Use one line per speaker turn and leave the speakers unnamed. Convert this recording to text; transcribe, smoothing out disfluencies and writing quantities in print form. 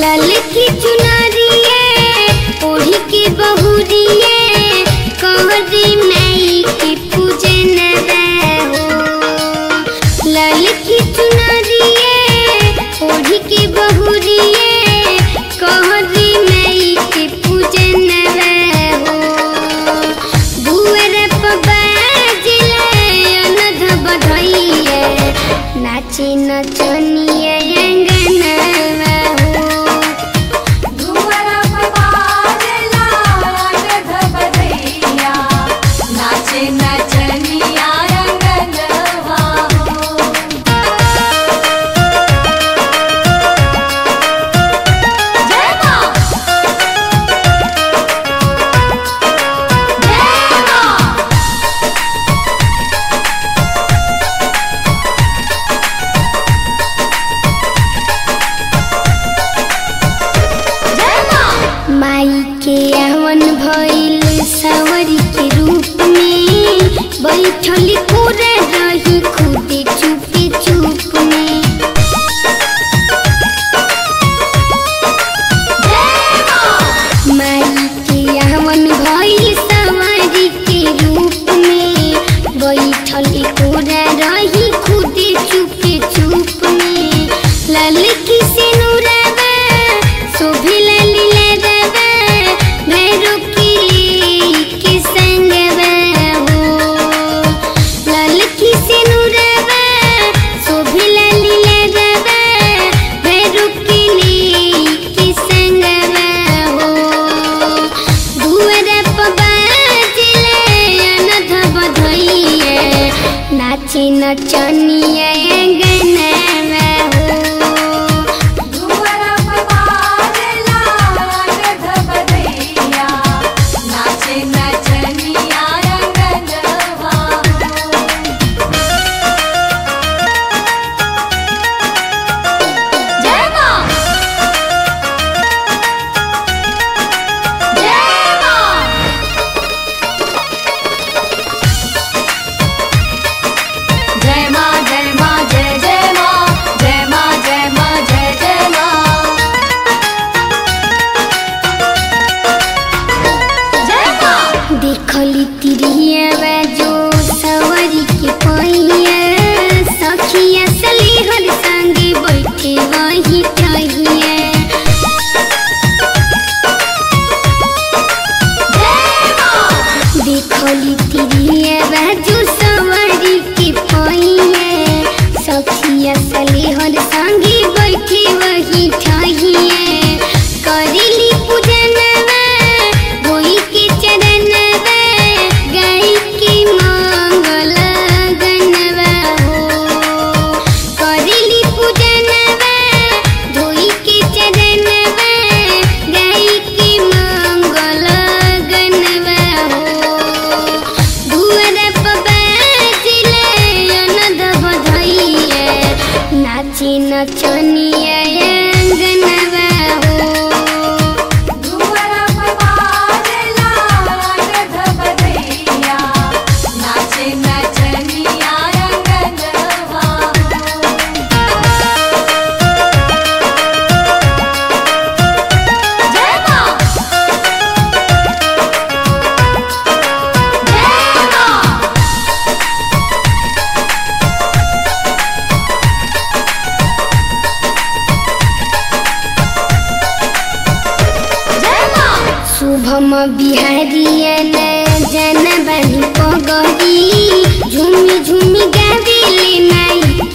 लाल की चुनरिए ओढ़ी के बहुरिए कहरी माई के पूजन हो। लाल की चुनरिए ओढ़ी के बहुरिए कहरी माई के पूजन हो। दुअर पर बाजले अनध बधइए नाची नचनिए अंगनवा हो।
दुअर पर बाजला अनध बधइया नाचे नचनिया अंगनवा हो। जय मां जय मां जय मां।
माई के आवन भइल सवरी के रूप में बैठली पूरा रही खुदे चुपे चुप में।
जय मां
माई के आवन भइल सवरी के रूप में बैठली पूरा रही खुदे चुपे चुप में। लाल की सिनुरवा शोभिला लीलावा भैरो के संगवा हो। लाल की सिनुरवा शोभिला लीलावा भैरो के संगवा हो। दुअर पर बाजले अनध बधइए नाची नचनिए अंगनवा हो।
दुअर पर बाजला अनध बधइया नाचे नचनिया अंगनवा हो। जय मां जय मां जय मां जय मां जय जय मां जय मां जय मां जय जय मां जय मां।
देखली तिरिया जो सवरी के पहिया सखिया सलीहर संगे बैठे वही टहिया।
जय मां
देखली तिरिया जो सवरी के पहिया सखिया सलीहर संगे बैठे वही टहिया। करेली पूजनवा धोई के चरणवा गाई के मंगल गनवा हो। करेली पूजनवा धोई के चरणवा गाई के मंगल गनवा हो। दुअर पर बाजले अनध बधइए नाची नचनिए अंगनवा हो।
दुअर पर बाजला अनध बधइया नाचे नचनिया अंगनवा हो। जय मां जय मां जय मां।
शुभम बिहारिया जन बनी पगरी झूमी झूमी गावेले माई